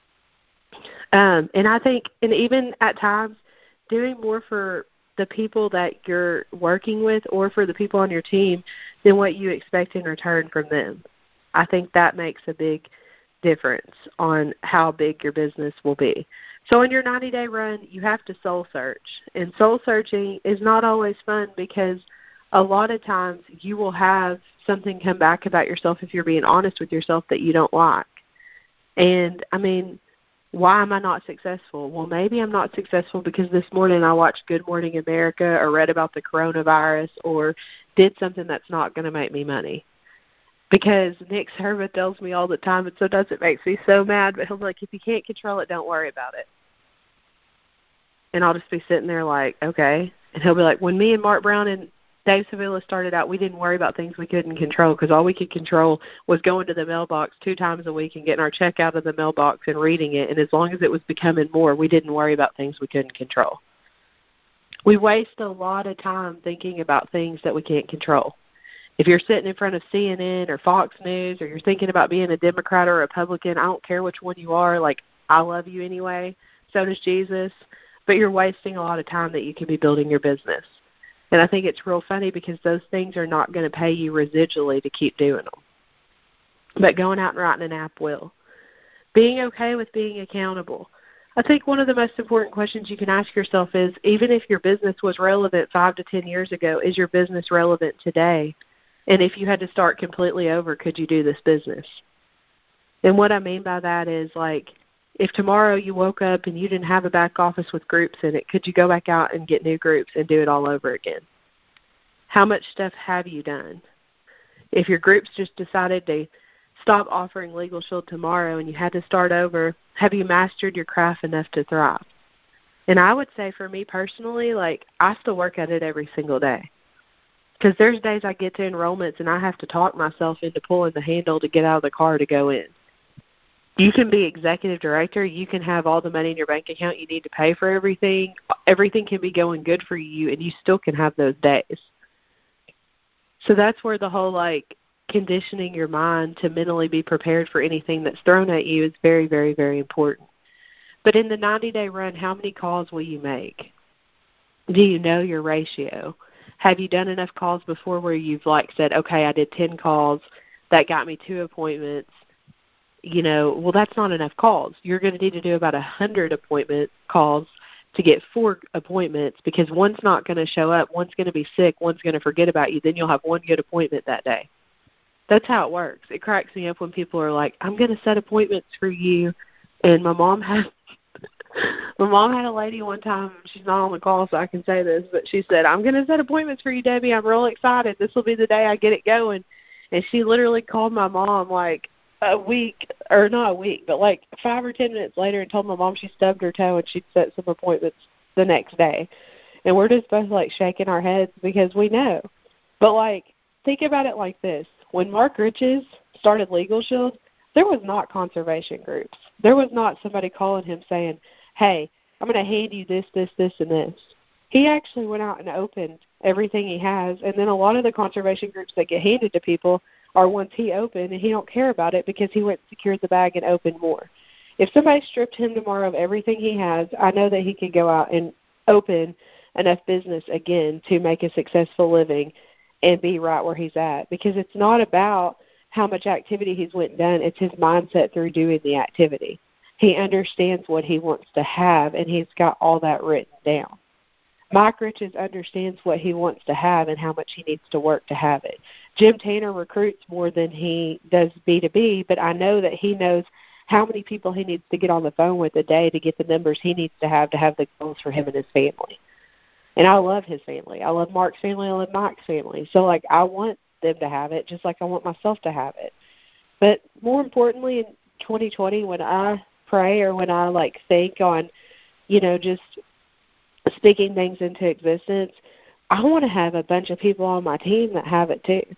Um, and I think, and even at times, doing more for the people that you're working with or for the people on your team than what you expect in return from them. I think that makes a big difference on how big your business will be. So in your ninety-day run, you have to soul search. And soul searching is not always fun because a lot of times you will have something come back about yourself if you're being honest with yourself that you don't like. And, I mean, why am I not successful? Well, maybe I'm not successful because this morning I watched Good Morning America or read about the coronavirus or did something that's not going to make me money. Because Nick Serva tells me all the time, and so does it makes me so mad, but he'll be like, if you can't control it, don't worry about it. And I'll just be sitting there like, okay. And he'll be like, when me and Mark Brown and Dave Sevilla started out, we didn't worry about things we couldn't control because all we could control was going to the mailbox two times a week and getting our check out of the mailbox and reading it. And as long as it was becoming more, we didn't worry about things we couldn't control. We waste a lot of time thinking about things that we can't control. If you're sitting in front of C N N or Fox News or you're thinking about being a Democrat or a Republican, I don't care which one you are. Like, I love you anyway. So does Jesus. But you're wasting a lot of time that you could be building your business. And I think it's real funny because those things are not going to pay you residually to keep doing them. But going out and writing an app will. Being okay with being accountable. I think one of the most important questions you can ask yourself is, even if your business was relevant five to ten years ago, is your business relevant today? And if you had to start completely over, could you do this business? And what I mean by that is, like, if tomorrow you woke up and you didn't have a back office with groups in it, could you go back out and get new groups and do it all over again? How much stuff have you done? If your groups just decided to stop offering Legal Shield tomorrow and you had to start over, have you mastered your craft enough to thrive? And I would say for me personally, like, I still work at it every single day. Because there's days I get to enrollments and I have to talk myself into pulling the handle to get out of the car to go in. You can be executive director. You can have all the money in your bank account you need to pay for everything. Everything can be going good for you, and you still can have those days. So that's where the whole, like, conditioning your mind to mentally be prepared for anything that's thrown at you is very, very, very important. But in the ninety-day run, how many calls will you make? Do you know your ratio? Have you done enough calls before where you've, like, said, okay, I did ten calls, that got me two appointments? You know, well, that's not enough calls. You're going to need to do about one hundred appointment calls to get four appointments, because one's not going to show up, one's going to be sick, one's going to forget about you, then you'll have one good appointment that day. That's how it works. It cracks me up when people are like, I'm going to set appointments for you. And my mom had my mom had a lady one time, she's not on the call so I can say this, but she said, I'm going to set appointments for you, Debbie. I'm real excited. This will be the day I get it going. And she literally called my mom like a week, or not a week, but like five or ten minutes later and told my mom she stubbed her toe and she'd set some appointments the next day. And we're just both like shaking our heads because we know. But like, think about it like this. When Mark Riches started Legal Shield, there was not conservation groups. There was not somebody calling him saying, hey, I'm going to hand you this, this, this, and this. He actually went out and opened everything he has, and then a lot of the conservation groups that get handed to people are ones he opened, and he don't care about it because he went and secured the bag and opened more. If somebody stripped him tomorrow of everything he has, I know that he could go out and open enough business again to make a successful living and be right where he's at, because it's not about how much activity he's went and done. It's his mindset through doing the activity. He understands what he wants to have, and he's got all that written down. Mike Riches understands what he wants to have and how much he needs to work to have it. Jim Tanner recruits more than he does B two B, but I know that he knows how many people he needs to get on the phone with a day to get the numbers he needs to have to have the goals for him and his family. And I love his family. I love Mark's family. I love Mike's family. So, like, I want them to have it just like I want myself to have it. But more importantly, in twenty twenty, when I pray or when I, like, think on, you know, just speaking things into existence, I want to have a bunch of people on my team that have it too.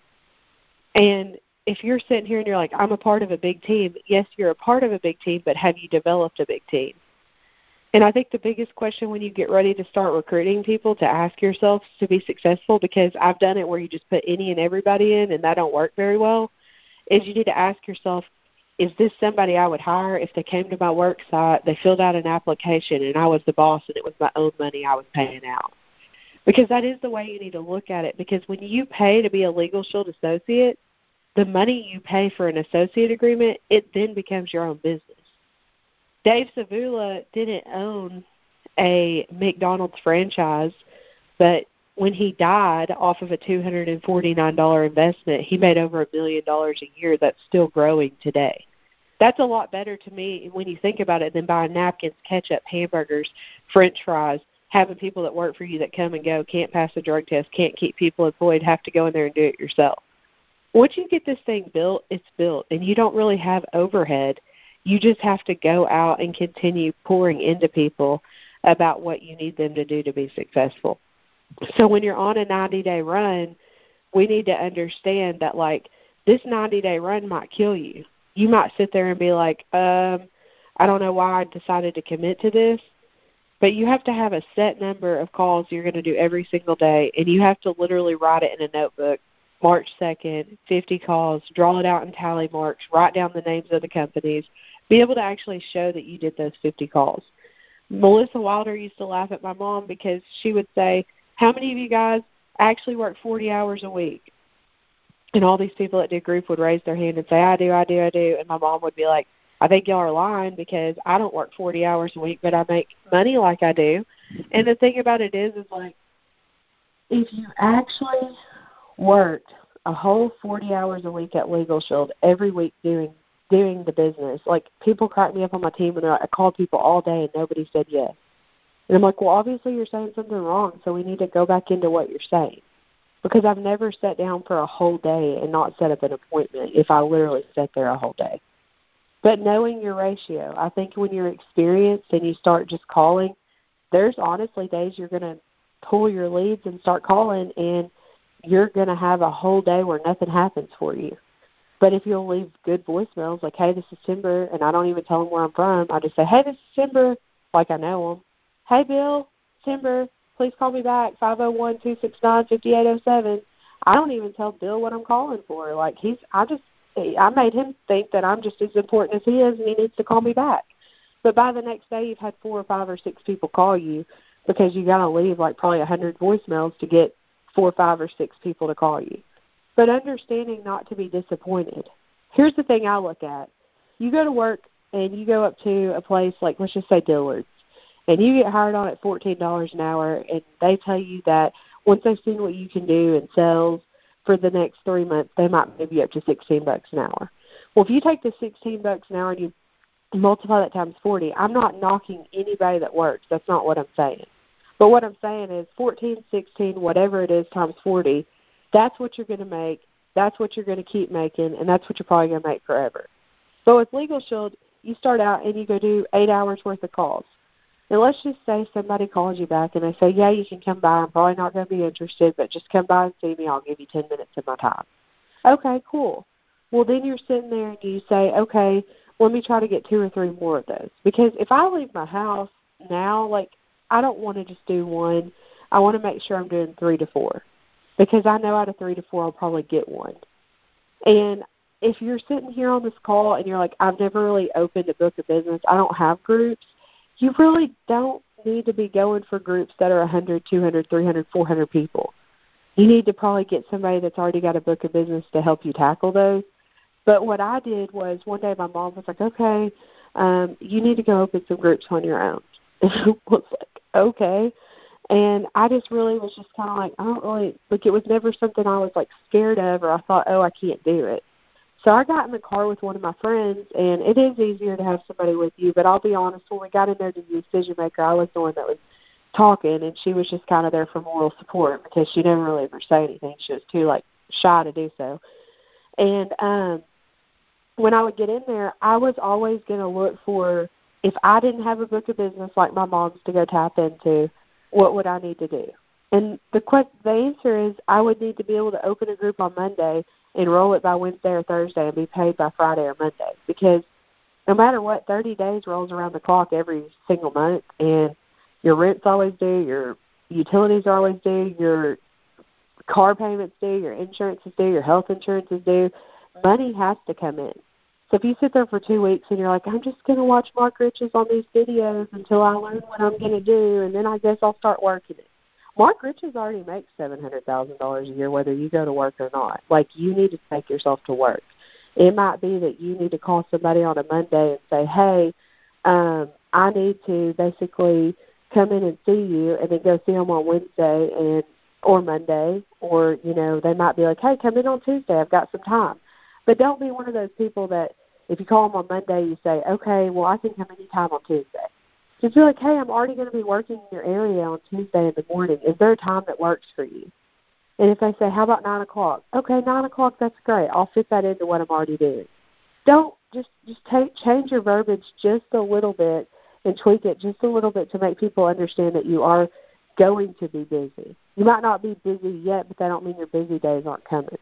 And if you're sitting here and you're like, I'm a part of a big team, yes, you're a part of a big team, but have you developed a big team? And I think the biggest question when you get ready to start recruiting people to ask yourself to be successful, because I've done it where you just put any and everybody in and that don't work very well, is you need to ask yourself, is this somebody I would hire if they came to my work site, they filled out an application, and I was the boss and it was my own money I was paying out? Because that is the way you need to look at it. Because when you pay to be a Legal Shield associate, the money you pay for an associate agreement, it then becomes your own business. Dave Savula didn't own a McDonald's franchise, but when he died off of a two hundred forty-nine dollars investment, he made over a million dollars a year that's still growing today. That's a lot better to me when you think about it than buying napkins, ketchup, hamburgers, French fries, having people that work for you that come and go, can't pass a drug test, can't keep people employed, have to go in there and do it yourself. Once you get this thing built, it's built, and you don't really have overhead. You just have to go out and continue pouring into people about what you need them to do to be successful. So when you're on a ninety-day run, we need to understand that, like, this ninety-day run might kill you. You might sit there and be like, um, I don't know why I decided to commit to this, but you have to have a set number of calls you're going to do every single day, and you have to literally write it in a notebook. March second, fifty calls, draw it out in tally marks, write down the names of the companies, be able to actually show that you did those fifty calls. Melissa Wilder used to laugh at my mom because she would say, how many of you guys actually work forty hours a week? And all these people that did group would raise their hand and say, I do, I do, I do. And my mom would be like, I think y'all are lying because I don't work forty hours a week, but I make money like I do. And the thing about it is, is like, if you actually worked a whole forty hours a week at Legal Shield every week doing doing the business, like, people crack me up on my team and they're like, I called people all day and nobody said yes. And I'm like, well, obviously you're saying something wrong, so we need to go back into what you're saying. Because I've never sat down for a whole day and not set up an appointment if I literally sat there a whole day. But knowing your ratio, I think when you're experienced and you start just calling, there's honestly days you're going to pull your leads and start calling, and you're going to have a whole day where nothing happens for you. But if you'll leave good voicemails like, hey, this is Timber, and I don't even tell them where I'm from, I just say, hey, this is Timber, like I know them. Hey, Bill, Timber, please call me back, five oh one, two six nine, five eight oh seven. I don't even tell Bill what I'm calling for. Like, he's, I just, I made him think that I'm just as important as he is, and he needs to call me back. But by the next day, you've had four or five or six people call you because you got to leave like probably one hundred voicemails to get four, five, or six people to call you. But understanding not to be disappointed. Here's the thing I look at. You go to work and you go up to a place like, let's just say Dillard's, and you get hired on at fourteen dollars an hour, and they tell you that once they've seen what you can do in sales for the next three months, they might move you up to sixteen bucks an hour. Well, if you take the sixteen bucks an hour and you multiply that times forty, I'm not knocking anybody that works. That's not what I'm saying. But what I'm saying is fourteen, sixteen, whatever it is times forty, that's what you're going to make, that's what you're going to keep making, and that's what you're probably going to make forever. So with Legal Shield, you start out and you go do eight hours worth of calls. And let's just say somebody calls you back and they say, yeah, you can come by. I'm probably not going to be interested, but just come by and see me. I'll give you ten minutes of my time. Okay, cool. Well, then you're sitting there and you say, okay, let me try to get two or three more of those. Because if I leave my house now, like, I don't want to just do one. I want to make sure I'm doing three to four. Because I know out of three to four I'll probably get one. And if you're sitting here on this call and you're like, I've never really opened a book of business, I don't have groups, you really don't need to be going for groups that are one hundred, two hundred, three hundred, four hundred people. You need to probably get somebody that's already got a book of business to help you tackle those. But what I did was one day my mom was like, okay, um, you need to go open some groups on your own. And I was like, okay. And I just really was just kind of like, I don't really, like it was never something I was like scared of or I thought, oh, I can't do it. So I got in the car with one of my friends, and it is easier to have somebody with you, but I'll be honest, when we got in there to the decision maker, I was the one that was talking, and she was just kind of there for moral support because she never really ever say anything. She was too, like, shy to do so. And um, when I would get in there, I was always going to look for, if I didn't have a book of business like my mom's to go tap into, what would I need to do? And the que- the answer is I would need to be able to open a group on Monday and roll it by Wednesday or Thursday and be paid by Friday or Monday. Because no matter what, thirty days rolls around the clock every single month, and your rent's always due, your utilities are always due, your car payments due, your insurance is due, your health insurance is due. Money has to come in. So if you sit there for two weeks and you're like, I'm just going to watch Mark Riches on these videos until I learn what I'm going to do, and then I guess I'll start working it. Mark Riches already makes seven hundred thousand dollars a year whether you go to work or not. Like, you need to take yourself to work. It might be that you need to call somebody on a Monday and say, hey, um, I need to basically come in and see you, and then go see them on Wednesday and or Monday. Or, you know, they might be like, hey, come in on Tuesday. I've got some time. But don't be one of those people that if you call them on Monday, you say, okay, well, I can come anytime on Tuesday. Just be like, hey, I'm already going to be working in your area on Tuesday in the morning. Is there a time that works for you? And if they say, how about nine o'clock? Okay, nine o'clock, that's great. I'll fit that into what I'm already doing. Don't just just take change your verbiage just a little bit and tweak it just a little bit to make people understand that you are going to be busy. You might not be busy yet, but that don't mean your busy days aren't coming.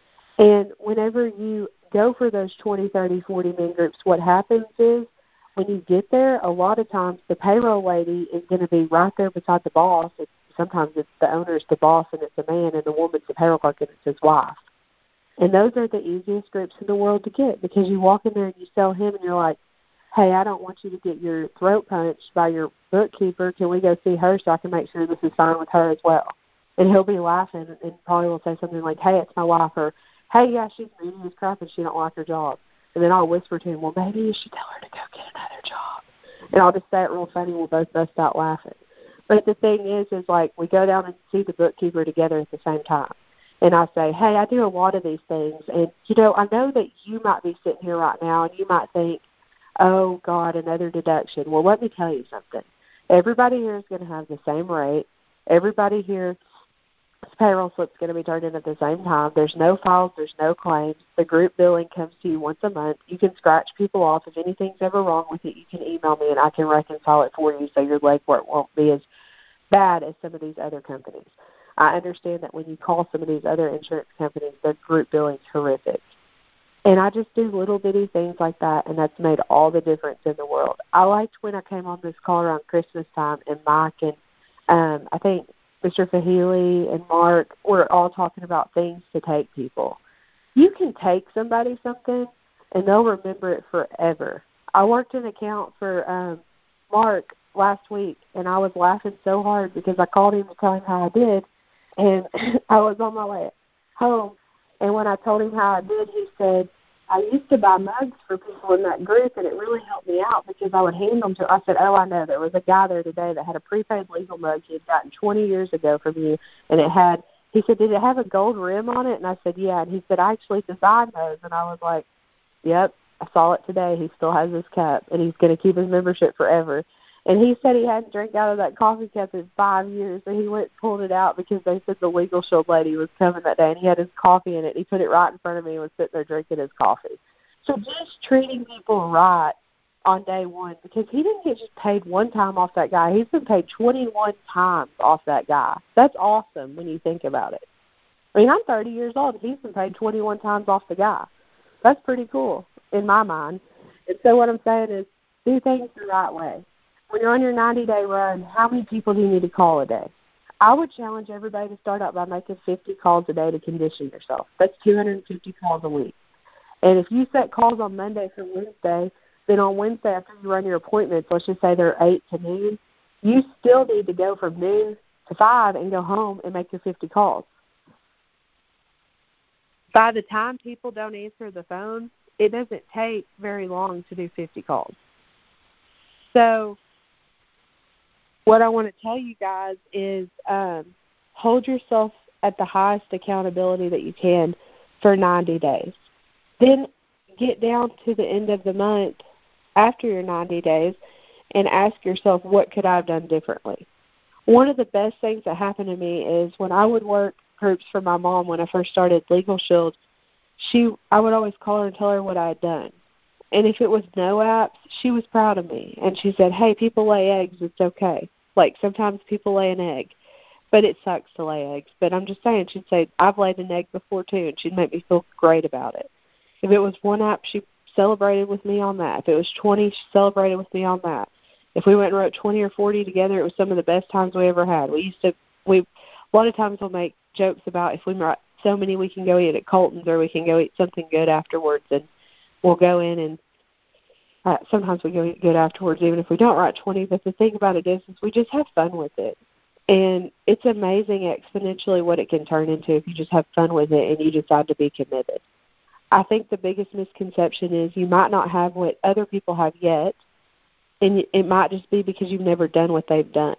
And whenever you go for those twenty, thirty, forty men groups, what happens is when you get there, a lot of times the payroll lady is going to be right there beside the boss. It's, sometimes it's the owner's the boss and it's a man, and the woman's the payroll clerk and it's his wife. And those are the easiest groups in the world to get because you walk in there and you sell him and you're like, hey, I don't want you to get your throat punched by your bookkeeper. Can we go see her so I can make sure this is fine with her as well? And he'll be laughing and probably will say something like, hey, it's my wife, or hey, yeah, she's mean as crap and she don't like her job. And then I'll whisper to him, well, maybe you should tell her to go get another job. And I'll just say it real funny. We'll both bust out laughing. But the thing is, is like we go down and see the bookkeeper together at the same time. And I say, hey, I do a lot of these things. And, you know, I know that you might be sitting here right now and you might think, oh, God, another deduction. Well, let me tell you something. Everybody here is going to have the same rate. Everybody here payroll slip's going to be turned in at the same time. There's no files. There's no claims. The group billing comes to you once a month. You can scratch people off. If anything's ever wrong with it, you can email me, and I can reconcile it for you so your legwork won't be as bad as some of these other companies. I understand that when you call some of these other insurance companies, their group billing's horrific. And I just do little bitty things like that, and that's made all the difference in the world. I liked when I came on this call around Christmas time, and Mike and um, I think Mister Fahili and Mark were all talking about things to take people. You can take somebody something, and they'll remember it forever. I worked an account for um, Mark last week, and I was laughing so hard because I called him to tell him how I did, And I was on my way home, and when I told him how I did, he said, I used to buy mugs for people in that group, and it really helped me out because I would hand them to I said, oh, I know. There was a guy there today that had a prepaid legal mug he had gotten twenty years ago from you, and it had, he said, did it have a gold rim on it? And I said, yeah. And he said, I actually designed those. And I was like, yep, I saw it today. He still has his cup, and he's going to keep his membership forever. And he said he hadn't drank out of that coffee cup in five years, and he went and pulled it out because they said the Legal Shield lady was coming that day, and he had his coffee in it, and he put it right in front of me and was sitting there drinking his coffee. So just treating people right on day one, because he didn't get just paid one time off that guy. He's been paid twenty-one times off that guy. That's awesome when you think about it. I mean, I'm thirty years old, and he's been paid twenty-one times off the guy. That's pretty cool in my mind. And so what I'm saying is do things the right way. When you're on your ninety-day run, how many people do you need to call a day? I would challenge everybody to start out by making fifty calls a day to condition yourself. That's two hundred fifty calls a week. And if you set calls on Monday for Wednesday, then on Wednesday after you run your appointments, let's just say they're eight to noon, you still need to go from noon to five and go home and make your fifty calls. By the time people don't answer the phone, it doesn't take very long to do fifty calls. So what I want to tell you guys is um, hold yourself at the highest accountability that you can for ninety days. Then get down to the end of the month after your ninety days and ask yourself, what could I have done differently? One of the best things that happened to me is when I would work groups for my mom when I first started Legal Shield, she I would always call her and tell her what I had done. And if it was no apps, she was proud of me. And she said, hey, people lay eggs. It's okay. Like sometimes people lay an egg, but it sucks to lay eggs. But I'm just saying, she'd say, I've laid an egg before too, and she'd make me feel great about it. If it was one app, she celebrated with me on that. If it was twenty, she celebrated with me on that. If we went and wrote twenty or forty together, it was some of the best times we ever had. We used to, we a lot of times we'll make jokes about if we write so many, we can go eat at Colton's or we can go eat something good afterwards, and we'll go in and uh, sometimes we go eat good afterwards even if we don't write twenty. But the thing about it is, is we just have fun with it. And it's amazing exponentially what it can turn into if you just have fun with it and you decide to be committed. I think the biggest misconception is you might not have what other people have yet, and it might just be because you've never done what they've done.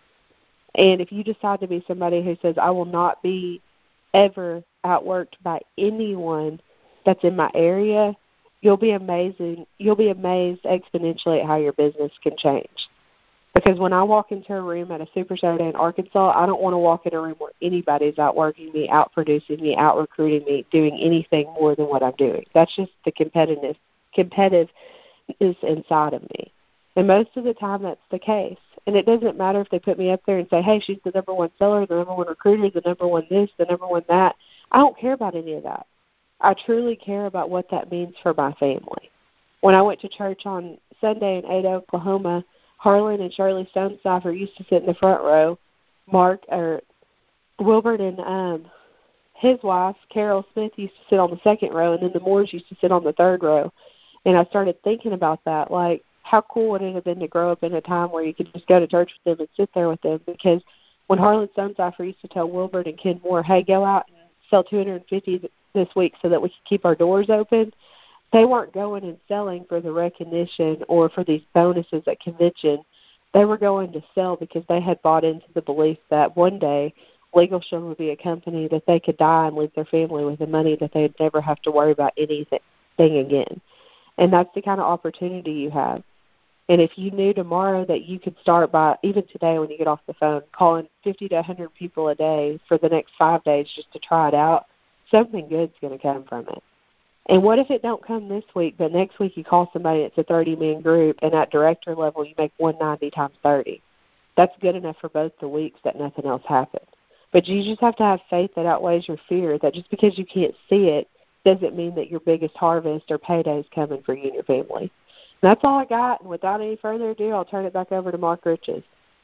And if you decide to be somebody who says, I will not be ever outworked by anyone that's in my area, you'll be amazing. You'll be amazed exponentially at how your business can change. Because when I walk into a room at a Super Saturday in Arkansas, I don't want to walk in a room where anybody's outworking me, outproducing me, out-recruiting me, doing anything more than what I'm doing. That's just the competitiveness, competitiveness inside of me. And most of the time that's the case. And it doesn't matter if they put me up there and say, hey, she's the number one seller, the number one recruiter, the number one this, the number one that. I don't care about any of that. I truly care about what that means for my family. When I went to church on Sunday in Ada, Oklahoma, Harlan and Shirley Stonecipher used to sit in the front row. Mark or Wilbert and um, his wife, Carol Smith, used to sit on the second row, and then the Moores used to sit on the third row. And I started thinking about that, like, how cool would it have been to grow up in a time where you could just go to church with them and sit there with them? Because when Harlan Stonecipher used to tell Wilbert and Ken Moore, hey, go out and sell two hundred fifty this week so that we can keep our doors open, they weren't going and selling for the recognition or for these bonuses at convention. They were going to sell because they had bought into the belief that one day Legal Shield would be a company that they could die and leave their family with the money that they'd never have to worry about anything again. And that's the kind of opportunity you have. And if you knew tomorrow that you could start by, even today when you get off the phone, calling fifty to one hundred people a day for the next five days just to try it out, something good's going to come from it. And what if it don't come this week, but next week you call somebody that's a thirty-man group, and at director level you make one hundred ninety times thirty? That's good enough for both the weeks that nothing else happened. But you just have to have faith that outweighs your fear, that just because you can't see it doesn't mean that your biggest harvest or payday is coming for you and your family. And that's all I got, and without any further ado, I'll turn it back over to Mark Riches.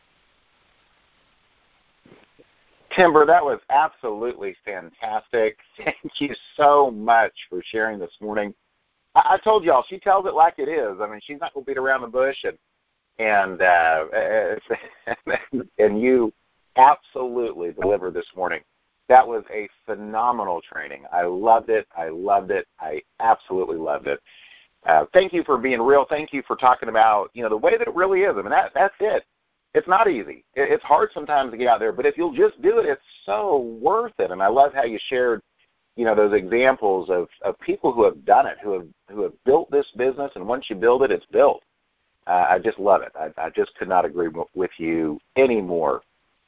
Timber, that was absolutely fantastic. Thank you so much for sharing this morning. I, I told y'all, she tells it like it is. I mean, she's not going to beat around the bush, and and uh, and you absolutely delivered this morning. That was a phenomenal training. I loved it. I loved it. I absolutely loved it. Uh, thank you for being real. Thank you for talking about, you know, the way that it really is. I mean, that, that's it. It's not easy. It, it's hard sometimes to get out there, but if you'll just do it, it's so worth it. And I love how you shared, you know, those examples of, of people who have done it, who have who have built this business, and once you build it, it's built. Uh, I just love it. I, I just could not agree with you anymore.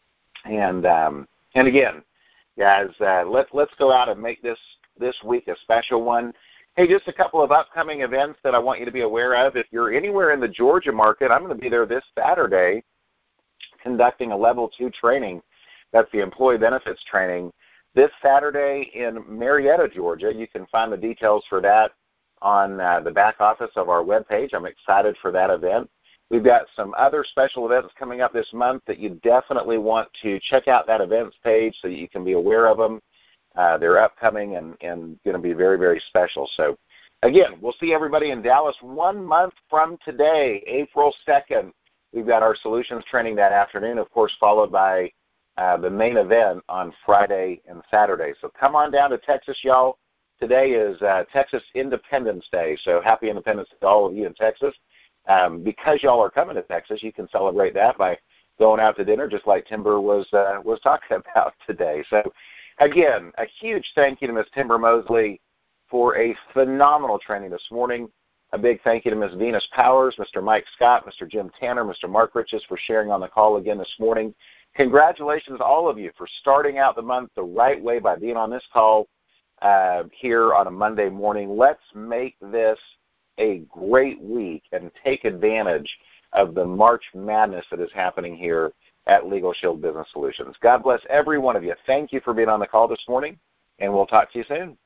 And um, and again, guys, uh, let's let's go out and make this this week a special one. Hey, just a couple of upcoming events that I want you to be aware of. If you're anywhere in the Georgia market, I'm going to be there this Saturday conducting a level two training. That's the employee benefits training. This Saturday in Marietta, Georgia. You can find the details for that on uh, the back office of our webpage. I'm excited for that event. We've got some other special events coming up this month that you definitely want to check out that events page so that you can be aware of them. Uh, they're upcoming and, and going to be very, very special. So, again, we'll see everybody in Dallas one month from today, April second. We've got our solutions training that afternoon, of course, followed by uh, the main event on Friday and Saturday. So come on down to Texas, y'all. Today is uh, Texas Independence Day, so happy Independence Day to all of you in Texas. Um, because y'all are coming to Texas, you can celebrate that by going out to dinner, just like Timber was uh, was talking about today. So, again, a huge thank you to Miz Timber Mosley for a phenomenal training this morning. A big thank you to Miz Venus Powers, Mister Mike Scott, Mister Jim Tanner, Mister Mark Riches for sharing on the call again this morning. Congratulations, all of you, for starting out the month the right way by being on this call uh, here on a Monday morning. Let's make this a great week and take advantage of the March madness that is happening here at Legal Shield Business Solutions. God bless every one of you. Thank you for being on the call this morning, and we'll talk to you soon.